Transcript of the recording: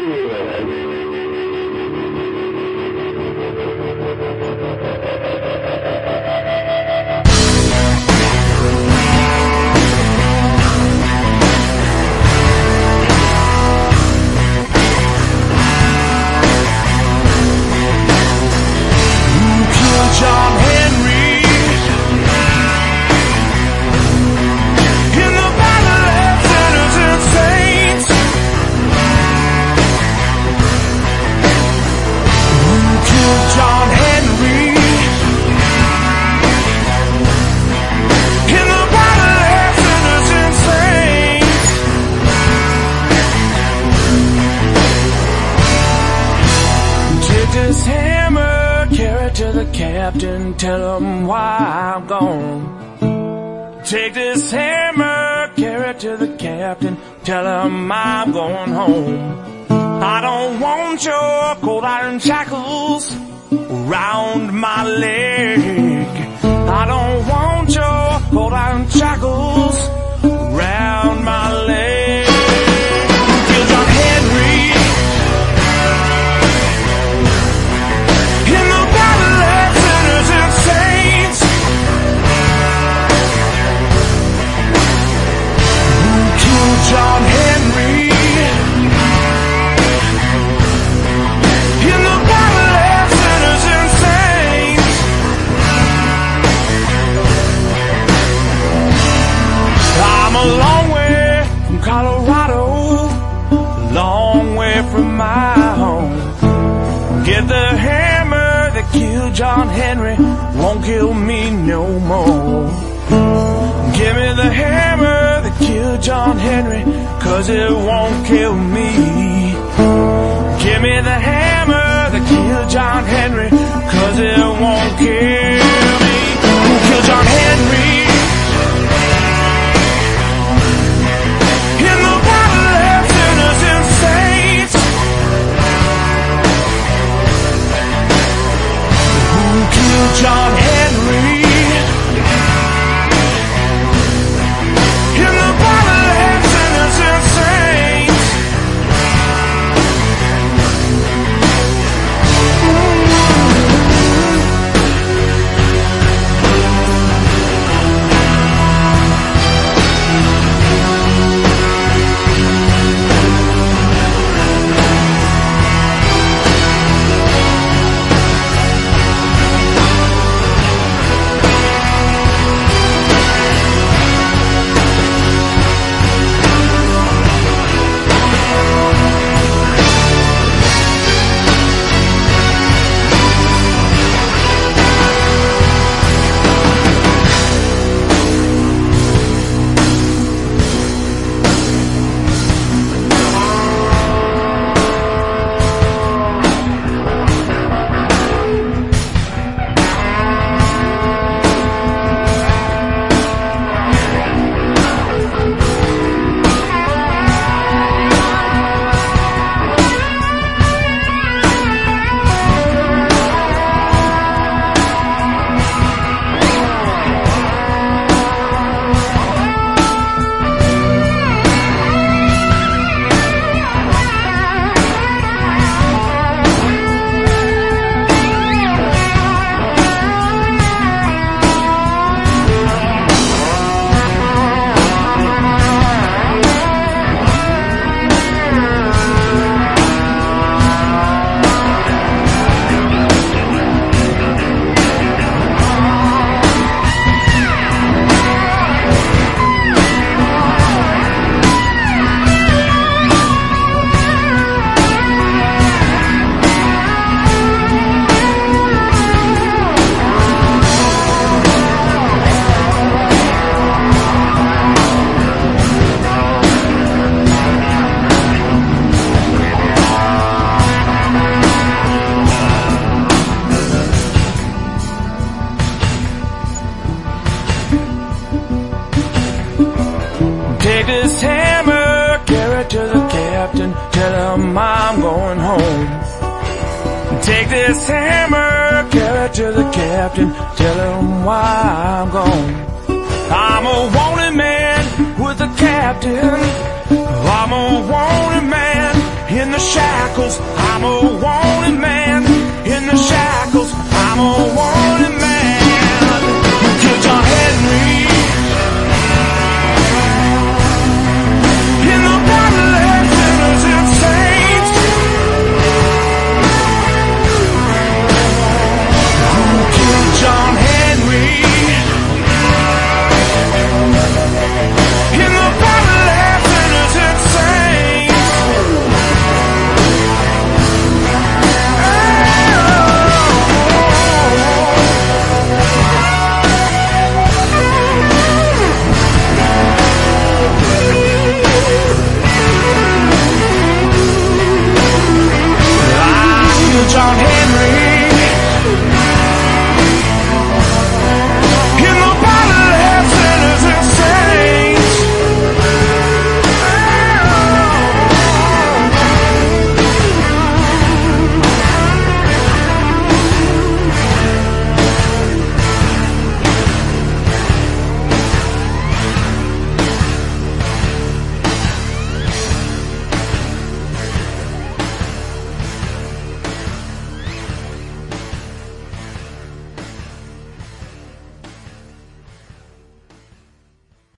John Henry in the battle of sinners and saints. Who killed John Henry in the battle of sinners and saints? Take this hammer, carry it to the captain, tell him why I'm gone. Take this hammer, carry it to the captain, tell him I'm going home. I don't want your cold iron shackles around my leg. I don't want your cold iron shackles around my leg. Kill John Henry in the battle of sinners and saints. Who killed John Henry in the battle of sinners and saints? I'm a long way from Colorado, a long way from my home. Get the hammer that killed John Henry, won't kill me no more. Give me the hammer that killed John Henry, 'cause it won't kill me. Give me the hammer that killed John Henry, 'cause it won't kill me. Who killed John Henry in the battle of sinners and saints? Who killed John Henry in the battle of sinners and saints? Take this hammer, carry it to the captain, tell him I'm going home. Take this hammer, carry it to the captain, tell him why I'm gone. I'm a wanted man with the captain. I'm a wanted man in the shackles. I'm a woman.